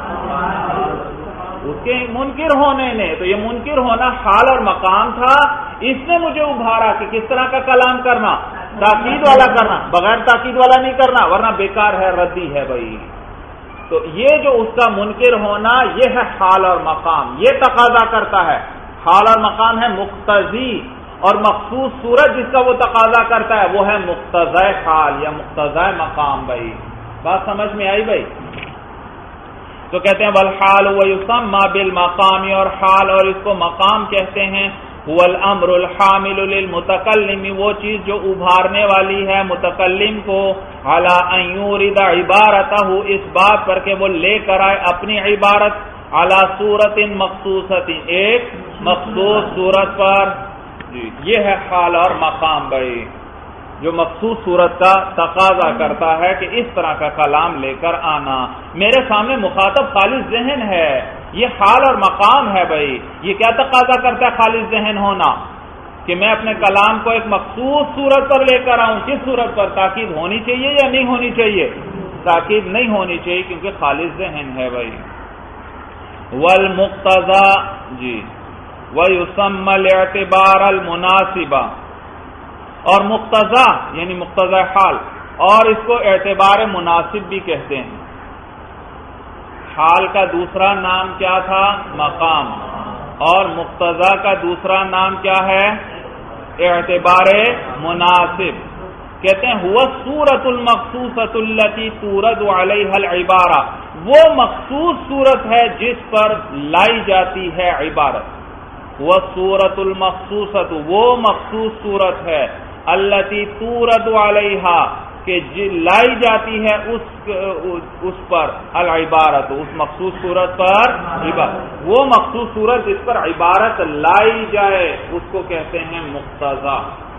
اس کے منکر ہونے نے. تو یہ منکر ہونا حال اور مقام تھا. اس نے مجھے ابھارا کہ کس طرح کا کلام کرنا، تاکید والا کرنا، بغیر تاکید والا نہیں کرنا، ورنہ بیکار ہے، ردی ہے بھائی. تو یہ جو اس کا منکر ہونا یہ ہے حال اور مقام. یہ تقاضا کرتا ہے. حال اور مقام ہے مقتضی، اور مخصوص صورت جس کا وہ تقاضا کرتا ہے وہ ہے مقتضی حال یا مقتضی مقام. بھائی بات سمجھ میں آئی بھائی؟ تو کہتے ہیں والحال ویسمى بالمقام، اور حال اور اس کو مقام کہتے ہیں. هو الامر الحامل للمتکلم، وہ چیز جو ابھارنے والی ہے متکلم کو، علی ان یورد عبارتہ، اس بات پر کہ وہ لے کر آئے اپنی عبارت، علی صورت مخصوصۃ، ایک مخصوص صورت پر. جی یہ ہے حال اور مقام بھائی، جو مخصوص صورت کا تقاضا کرتا ہے کہ اس طرح کا کلام لے کر آنا. میرے سامنے مخاطب خالص ذہن ہے، یہ حال اور مقام ہے بھائی. یہ کیا تقاضا کرتا ہے خالص ذہن ہونا؟ کہ میں اپنے کلام کو ایک مخصوص صورت پر لے کر آؤں. کس صورت پر؟ تاکید ہونی چاہیے یا نہیں ہونی چاہیے؟ تاکید نہیں ہونی چاہیے کیونکہ خالص ذہن ہے بھائی. والمقتضى جی ويسمى الاعتبار المناسبہ، اور مقتضا یعنی مقتضا حال، اور اس کو اعتبار مناسب بھی کہتے ہیں. حال کا دوسرا نام کیا تھا؟ مقام. اور مقتضا کا دوسرا نام کیا ہے؟ اعتبار مناسب. کہتے ہیں ہوا صورت المخصوصۃ التي تورد علیہا العبارہ، وہ مخصوص صورت ہے جس پر لائی جاتی ہے عبارت. وہ صورت المخصوصۃ، وہ مخصوص صورت ہے، التي تورد علیہا، کہ لائی جاتی ہے اس اس پر العبارت، اس مخصوص صورت پر عبارت. وہ مخصوص صورت جس پر عبارت لائی جائے اس کو کہتے ہیں مقتضا.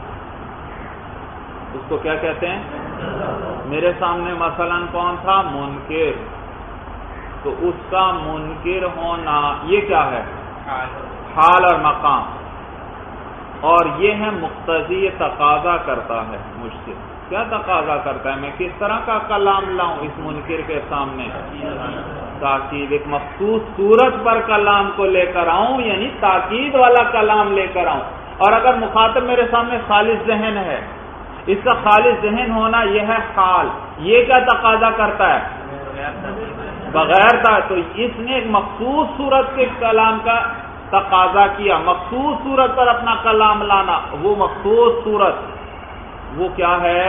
اس کو کیا کہتے ہیں؟ میرے سامنے مثلا کون تھا؟ منکر. تو اس کا منکر ہونا یہ کیا ہے؟ حال اور مقام. اور یہ ہے مقتضی، یہ تقاضا کرتا ہے مجھ سے. کیا تقاضا کرتا ہے؟ میں کس طرح کا کلام لاؤں اس منکر کے سامنے؟ تاکید، ایک مخصوص صورت پر کلام کو لے کر آؤں، یعنی تاکید والا کلام لے کر آؤں. اور اگر مخاطب میرے سامنے خالص ذہن ہے، اس کا خالص ذہن ہونا یہ ہے حال. یہ کیا تقاضا کرتا ہے؟ بغیر تھا، تو اس نے ایک مخصوص صورت کے کلام کا تقاضا کیا، مخصوص صورت پر اپنا کلام لانا، وہ مخصوص صورت وہ کیا ہے؟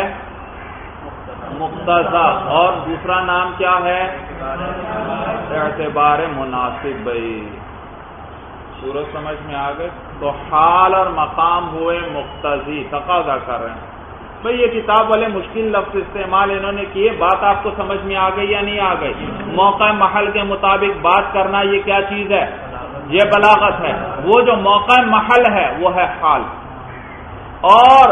مقتضا، اور دوسرا نام کیا ہے؟ اعتبار مناسب۔ بھائی صورت سمجھ میں آ گئے؟ تو حال اور مقام ہوئے مقتضی، تقاضا کر رہے ہیں۔ بھئی یہ کتاب والے مشکل لفظ استعمال انہوں نے کیے، بات آپ کو سمجھ میں آ گئی یا نہیں آ گئی؟ موقع محل کے مطابق بات کرنا یہ کیا چیز ہے؟ یہ بلاغت ہے۔ وہ جو موقع محل ہے وہ ہے حال، اور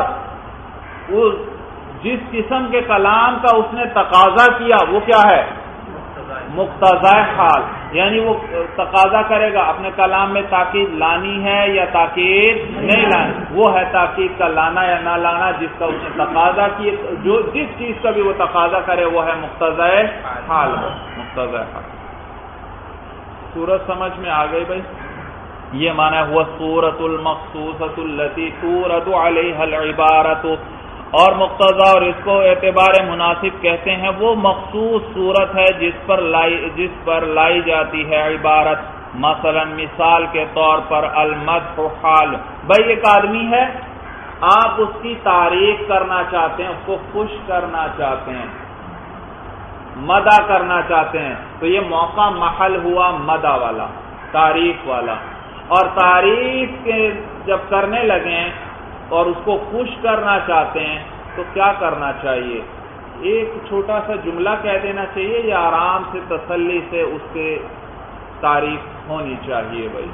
جس قسم کے کلام کا اس نے تقاضا کیا وہ کیا ہے؟ مقتضی حال، یعنی وہ تقاضا کرے گا اپنے کلام میں تاکید لانی ہے یا تاکید نہیں لانی، وہ ہے تاکید کا لانا یا نہ لانا، جس کا اس نے تقاضا کیا، جو جس چیز کا بھی وہ تقاضا کرے وہ ہے مقتضی حال، مقتضی حال۔ صورت سمجھ میں آ گئی بھائی؟ یہ معنی ہوا صورت المخصوصۃ التي تورد علیہا العبارۃ، اور مقتضا اور اس کو اعتبار مناسب کہتے ہیں وہ مخصوص صورت ہے جس پر لائی جس پر لائی جاتی ہے عبارت۔ مثلا مثال کے طور پر المدح حال، بھائی ایک آدمی ہے، آپ اس کی تعریف کرنا چاہتے ہیں، اس کو خوش کرنا چاہتے ہیں، مدح کرنا چاہتے ہیں، تو یہ موقع محل ہوا مدح والا، تعریف والا۔ اور تعریف کے جب کرنے لگیں اور اس کو خوش کرنا چاہتے ہیں تو کیا کرنا چاہیے؟ ایک چھوٹا سا جملہ کہہ دینا چاہیے یا آرام سے تسلی سے اس کے تعریف ہونی چاہیے؟ بھائی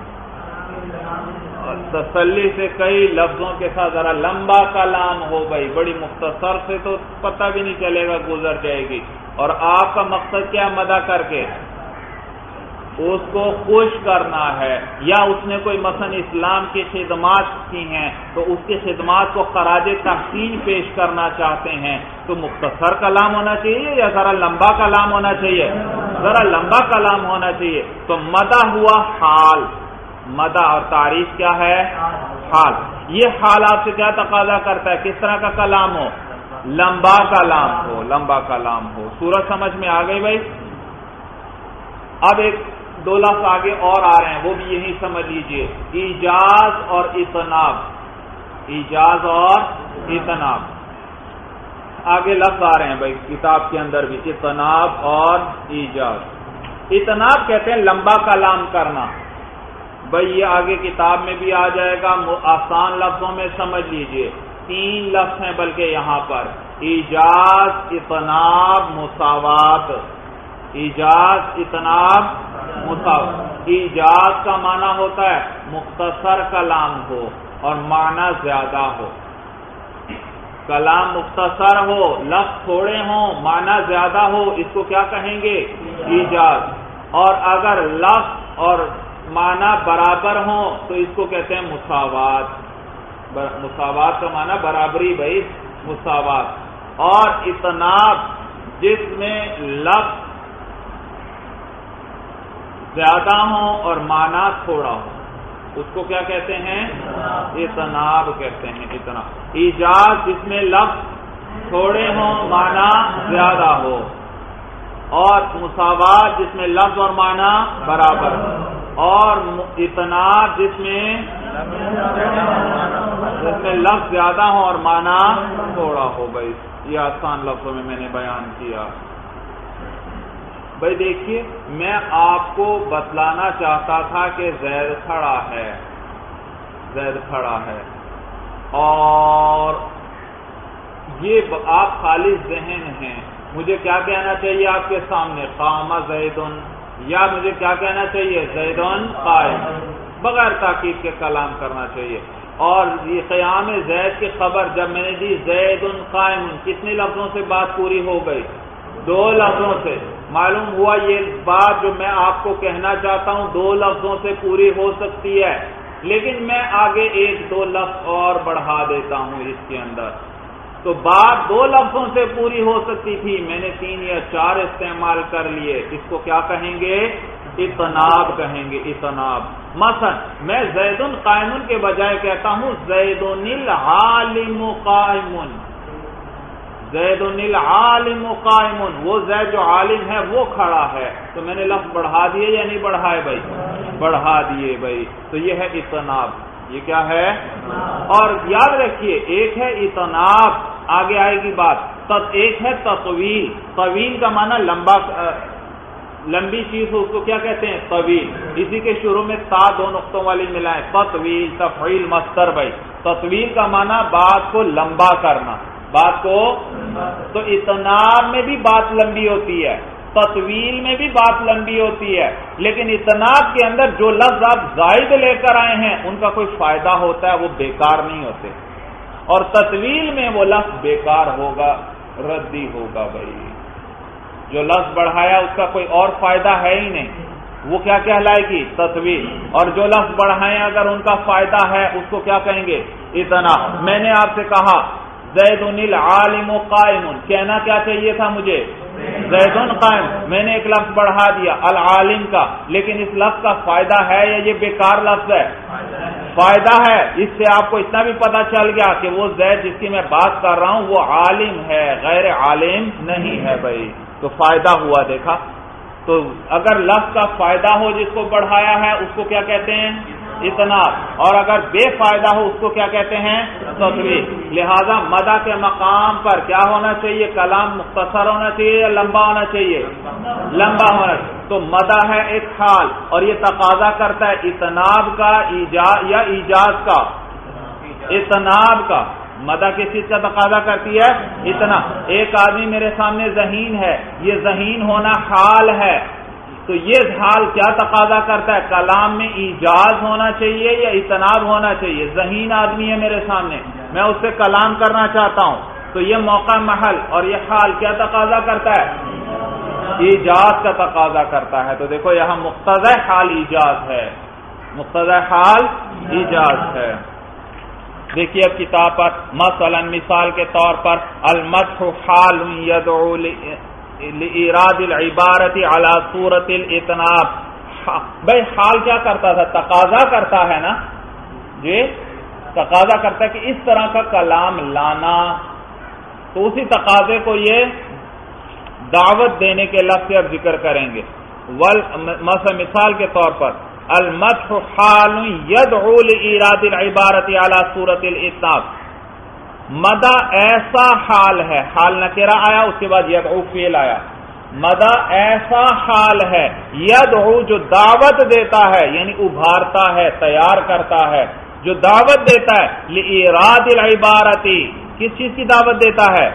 تسلی سے کئی لفظوں کے ساتھ، ذرا لمبا کلام ہو بھائی، بڑی مختصر سے تو پتہ بھی نہیں چلے گا، گزر جائے گی۔ اور آپ کا مقصد کیا؟ مدح کر کے اس کو خوش کرنا ہے، یا اس نے کوئی مثلا اسلام کی خدمات کی ہیں تو اس کی خدمات کو خراج تحسین پیش کرنا چاہتے ہیں، تو مختصر کلام ہونا چاہیے یا ذرا لمبا کلام ہونا چاہیے؟ ذرا لمبا کلام ہونا چاہیے۔ تو مدح ہوا حال، مدح اور تعریف کیا ہے؟ حال۔ یہ حال آپ سے کیا تقاضا کرتا ہے؟ کس طرح کا کلام ہو؟ لمبا کلام ہو، لمبا کلام ہو۔ صورت سمجھ میں آ گئی بھائی؟ اب ایک دو لفظ آگے اور آ رہے ہیں، وہ بھی یہی سمجھ لیجئے، ایجاز اور اطناب، ایجاز اور اطناب۔ آگے لفظ آ رہے ہیں بھائی کتاب کے اندر بھی، اطناب اور ایجاز۔ اطناب کہتے ہیں لمبا کلام کرنا، بھائی یہ آگے کتاب میں بھی آ جائے گا، آسان لفظوں میں سمجھ لیجئے، تین لفظ ہیں بلکہ یہاں پر، ایجاز، اطناب، مساوات۔ ایجاز، اطناب، مساوات۔ ایجاز کا معنی ہوتا ہے مختصر کلام ہو اور معنی زیادہ ہو۔ کلام مختصر ہو، لفظ تھوڑے ہوں، معنی زیادہ ہو، اس کو کیا کہیں گے؟ ایجاز۔ اور اگر لفظ اور معنی برابر ہوں تو اس کو کہتے ہیں مساوات۔ مساوات کا معنی برابری بھائی، مساوات۔ اور اطناب جس میں لفظ زیادہ ہوں اور معنی تھوڑا ہو، اس کو کیا کہتے ہیں؟ اطناب کہتے ہیں، اطناب۔ ایجاز جس میں لفظ تھوڑے ہوں، معنی زیادہ ہو، اور مساوات جس میں لفظ اور معنی برابر ہو، اور اطناب جس میں جس میں لفظ زیادہ ہو اور معنی تھوڑا ہو۔ بھائی یہ آسان لفظوں میں میں نے بیان کیا۔ بھائی دیکھیے، میں آپ کو بتلانا چاہتا تھا کہ زید کھڑا ہے، زید کھڑا ہے، اور یہ آپ خالی ذہن ہیں، مجھے کیا کہنا چاہیے آپ کے سامنے؟ قام زیدن، یا مجھے کیا کہنا چاہیے؟ زیدن قائم، بغیر تاکید کے کلام کرنا چاہیے۔ اور یہ قیام زید کی خبر جب میں نے دی زیدن قائم، کتنے لفظوں سے بات پوری ہو گئی؟ دو لفظوں سے۔ معلوم ہوا یہ بات جو میں آپ کو کہنا چاہتا ہوں دو لفظوں سے پوری ہو سکتی ہے، لیکن میں آگے ایک دو لفظ اور بڑھا دیتا ہوں اس کے اندر، تو بات دو لفظوں سے پوری ہو سکتی تھی، میں نے تین یا چار استعمال کر لیے، اس کو کیا کہیں گے؟ اطناب کہیں گے، اطناب۔ مثلا میں زیدن قائم کے بجائے کہتا ہوں زیدن العالم قائم، زید العالم قائم، وہ زید جو عالم ہے وہ کھڑا ہے. تو میں نے لفظ بڑھا دیے یا نہیں بڑھائے بھائی؟ بڑھا دیے بھائی. تو یہ ہے اطناب. یہ کیا ہے؟ اور یاد رکھیے ایک ہے اطناب، آگے آئے گی بات. ایک ہے تطویل. طویل کا معنی لمبا، لمبی چیز ہو اس کو کیا کہتے ہیں؟ طویل. اسی کے شروع میں تا دو نقطوں والی ملائیں، تطویل تفعیل مصدر بھائی. تطویل کا معنی بات کو لمبا کرنا، بات کو. تو اطناب میں بھی بات لمبی ہوتی ہے، تطویل میں بھی بات لمبی ہوتی ہے، لیکن اطناب کے اندر جو لفظ آپ زائد لے کر آئے ہیں ان کا کوئی فائدہ ہوتا ہے، وہ بیکار نہیں ہوتے. اور تطویل میں وہ لفظ بیکار ہوگا، ردی ہوگا بھائی. جو لفظ بڑھایا اس کا کوئی اور فائدہ ہے ہی نہیں، وہ کیا کہلائے گی؟ تطویل. اور جو لفظ بڑھائیں اگر ان کا فائدہ ہے اس کو کیا کہیں گے؟ اطناب. میں نے آپ سے کہا زید العالم قائم، کہنا کیا چاہیے تھا مجھے؟ زید قائم. میں نے ایک لفظ بڑھا دیا العالم کا، لیکن اس لفظ کا فائدہ ہے یا یہ بیکار لفظ ہے؟ فائدہ ہے. اس سے آپ کو اتنا بھی پتا چل گیا کہ وہ زید جس کی میں بات کر رہا ہوں وہ عالم ہے، غیر عالم نہیں ہے بھائی. تو فائدہ ہوا، دیکھا. تو اگر لفظ کا فائدہ ہو جس کو بڑھایا ہے اس کو کیا کہتے ہیں؟ اطناب. اور اگر بے فائدہ ہو اس کو کیا کہتے ہیں؟ تطویل. لہذا مدح کے مقام پر کیا ہونا چاہیے؟ کلام مختصر ہونا چاہیے یا لمبا ہونا چاہیے؟ لمبا ہونا چاہیے. تو مدح ہے ایک حال، اور یہ تقاضا کرتا ہے اطناب کا ایجاز یا ایجاز کا؟ اطناب کا. مدح کس چیز کا تقاضا کرتی ہے؟ اتنا. ایک آدمی میرے سامنے ذہین ہے، یہ ذہین ہونا حال ہے. تو یہ حال کیا تقاضا کرتا ہے؟ کلام میں ایجاز ہونا چاہیے یا اطناب ہونا چاہیے؟ ذہین آدمی ہے میرے سامنے، میں اس سے کلام کرنا چاہتا ہوں، تو یہ موقع محل اور یہ حال کیا تقاضا کرتا ہے؟ ایجاز کا تقاضا کرتا ہے. تو دیکھو یہاں مقتضی حال ایجاز ہے، مقتضی حال ایجاز ہے. دیکھیے اب کتاب پر مثلا مثال کے طور پر المدح حال يدعو لإراد العبارت على صورت الاطناب. بھائی حال کیا کرتا تھا؟ تقاضا کرتا ہے نا جی، تقاضا کرتا ہے کہ اس طرح کا کلام لانا. تو اسی تقاضے کو یہ دعوت دینے کے لفظ سے اب ذکر کریں گے. مثلا مثال کے طور پر المدح حال يدعو لإراد العبارت على صورت الاطناب. مدح ایسا حال ہے، حال نکرہ آیا اس کے بعد یدعو فعل آیا. مدح ایسا حال ہے، یدعو جو دعوت دیتا ہے یعنی ابھارتا ہے، تیار کرتا ہے، جو دعوت دیتا ہے لإراد العبارت. کس چیز کی دعوت دیتا ہے؟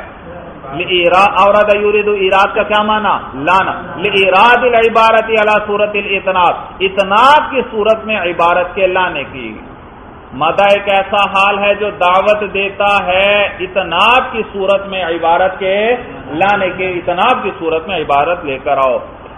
اورد یرید، اراد کا کیا معنی؟ لانا. لإراد العبارت علی صورت الاطناب، اطناب کی صورت میں عبارت کے لانے کی. مدح ایک ایسا حال ہے جو دعوت دیتا ہے اطناب کی صورت میں عبارت کے لانے کے، اطناب کی صورت میں عبارت لے کر آؤ.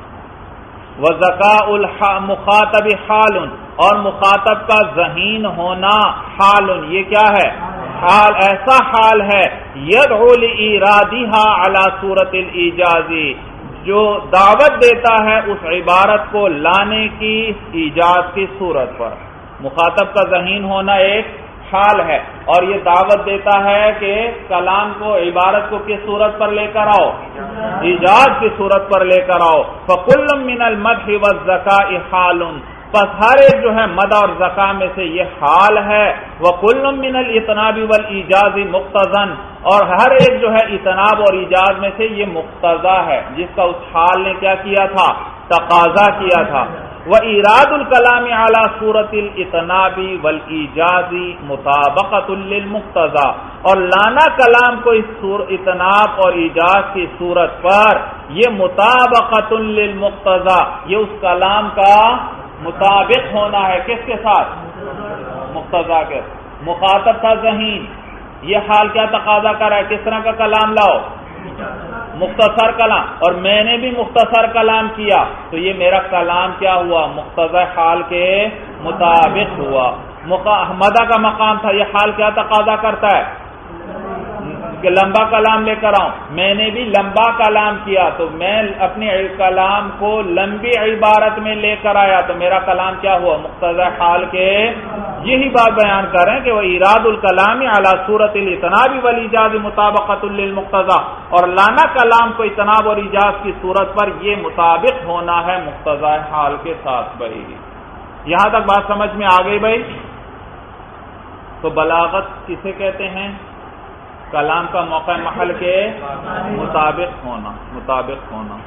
وذکاء المخاطب حال، اور مخاطب کا ذہین ہونا حال. یہ کیا ہے؟ حال. ایسا حال ہے یدعو لإرادها علی صورت الایجاز، جو دعوت دیتا ہے اس عبارت کو لانے کی ایجاز کی صورت پر. مخاطب کا ذہین ہونا ایک حال ہے، اور یہ دعوت دیتا ہے کہ کلام کو، عبارت کو کس صورت پر لے کر آؤ؟ ایجاز کی صورت پر لے کر آؤ. فکل من المدح والذکاء حال، پس ہر ایک جو ہے مدح اور ذکا میں سے یہ حال ہے. وکل من الاطناب والایجاز مقتضن، اور ہر ایک جو ہے اطناب اور ایجاز میں سے یہ مقتضا ہے جس کا اس حال نے کیا کیا تھا؟ تقاضا کیا تھا. وإيراد الكلام على صورت الاطناب والایجاز مطابقۃ للمقتضى، اور لانا کلام کو اس اطناب اور ایجاز کی صورت پر یہ مطابقۃ للمقتضى، یہ اس کلام کا مطابق ہونا ہے. کس کے ساتھ؟ مقتضا کے. مخاطب تھا ذہین، یہ حال کیا تقاضا کر رہا ہے؟ کس طرح کا کلام لاؤ؟ مختصر کلام. اور میں نے بھی مختصر کلام کیا تو یہ میرا کلام کیا ہوا؟ مقتضی حال کے مطابق ہوا. مدح کا مقام تھا، یہ حال کیا تقاضا کرتا ہے؟ کہ لمبا کلام لے کر آؤں، میں نے بھی لمبا کلام کیا تو میں اپنے کلام کو لمبی عبارت میں لے کر آیا تو میرا کلام کیا ہوا؟ مقتضی حال کے یہی بات بیان کر رہے ہیں کہ وہ ایراد الکلام علی صورت الاتناب والیجاز مطابقۃ للمقتضی، اور لانا کلام کو اتناب اور ایجاز کی صورت پر یہ مطابق ہونا ہے مقتضی حال کے ساتھ۔ بھائی یہاں تک بات سمجھ میں آ گئی بھائی؟ تو بلاغت کسے کہتے ہیں؟ کلام کا موقع محل کے مطابق ہونا، مطابق ہونا۔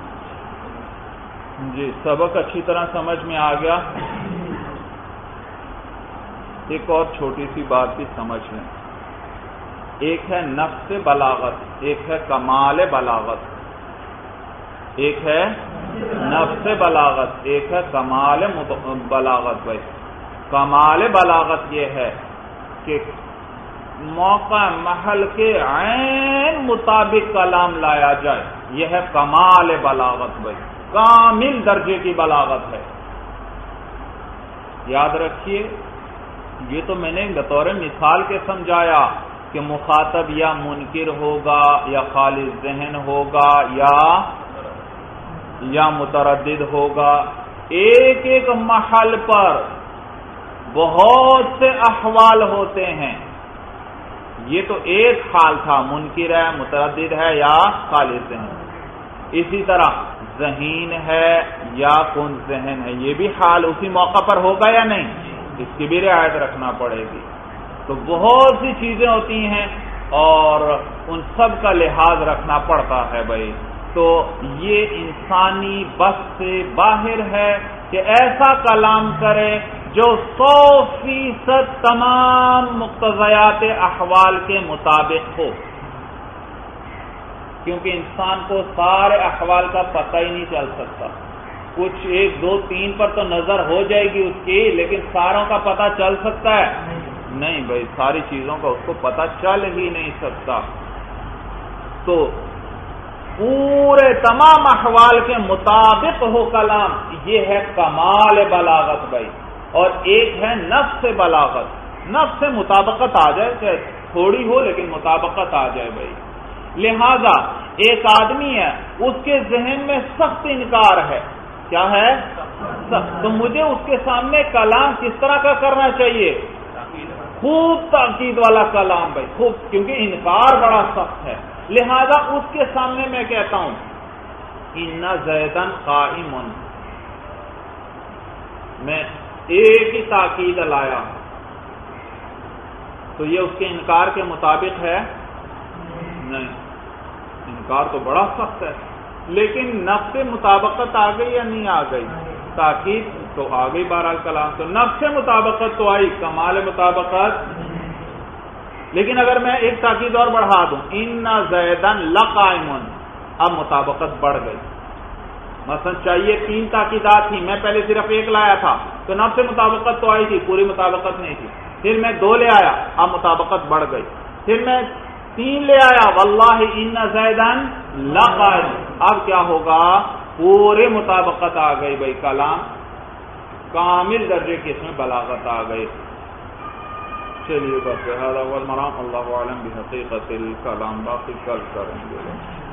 جی سبق اچھی طرح سمجھ میں آ گیا؟ ایک اور چھوٹی سی بات بھی سمجھ لیں، ایک ہے نفس بلاغت، ایک ہے کمال بلاغت، ایک ہے نفس بلاغت، ایک ہے کمال بلاغت۔ بھائی کمال بلاغت یہ ہے کہ موقع محل کے عین مطابق کلام لایا جائے، یہ ہے کمال بلاغت۔ بھائی کامل درجے کی بلاغت ہے۔ یاد رکھیے یہ تو میں نے بطور مثال کے سمجھایا کہ مخاطب یا منکر ہوگا یا خالص ذہن ہوگا یا یا متردد ہوگا، ایک ایک محل پر بہت سے احوال ہوتے ہیں۔ یہ تو ایک حال تھا، منکر ہے، متردد ہے یا خالص ذہن۔ اسی طرح ذہین ہے یا کن ذہن ہے، یہ بھی حال اسی موقع پر ہوگا یا نہیں، اس کی بھی رعایت رکھنا پڑے گی۔ تو بہت سی چیزیں ہوتی ہیں اور ان سب کا لحاظ رکھنا پڑتا ہے بھائی۔ تو یہ انسانی بس سے باہر ہے کہ ایسا کلام کرے جو سو فیصد تمام مقتضیات احوال کے مطابق ہو، کیونکہ انسان کو سارے احوال کا پتہ ہی نہیں چل سکتا۔ کچھ ایک دو تین پر تو نظر ہو جائے گی اس کی، لیکن ساروں کا پتہ چل سکتا ہے؟ نہیں بھائی، ساری چیزوں کا اس کو پتہ چل ہی نہیں سکتا۔ تو پورے تمام احوال کے مطابق ہو کلام، یہ ہے کمال بلاغت بھائی۔ اور ایک ہے نفس بلاغت، نفس سے مطابقت آ جائے، چاہے تھوڑی ہو لیکن مطابقت آ جائے بھائی۔ لہذا ایک آدمی ہے، اس کے ذہن میں سخت انکار ہے، کیا ہے؟ تو مجھے اس کے سامنے کلام کس طرح کا کرنا چاہیے؟ خوب تاکید والا کلام بھائی، خوب، کیونکہ انکار بڑا سخت ہے۔ لہذا اس کے سامنے میں کہتا ہوں ان زیدن قائم، میں ایک ہی تاکید لایا، تو یہ اس کے انکار کے مطابق ہے؟ نہیں، انکار تو بڑا سخت ہے۔ لیکن نفس مطابقت آ گئی یا نہیں آ گئی؟ تاکید تو آ گئی بہرحال کلام، تو نفس مطابقت تو آئی، کمال مطابقت۔ لیکن اگر میں ایک تاکید اور بڑھا دوں، ان زیدن لقائم، اب مطابقت بڑھ گئی۔ مثلا چاہیے تین تاکیدات تھی، میں پہلے صرف ایک لایا تھا تو نفس مطابقت تو آئی تھی، پوری مطابقت نہیں تھی۔ پھر میں دو لے آیا، اب مطابقت بڑھ گئی۔ پھر میں تین لے آیا، واللہ ان زیدن لقائم، اب کیا ہوگا؟ پورے مطابقت آ گئی بھائی، کلام کامل درجے کی اس میں بلاغت آ گئی۔ چلیے بس هذا هو المرام، اللہ اعلم بحقیقت الکلام، باقی کل کریں گے۔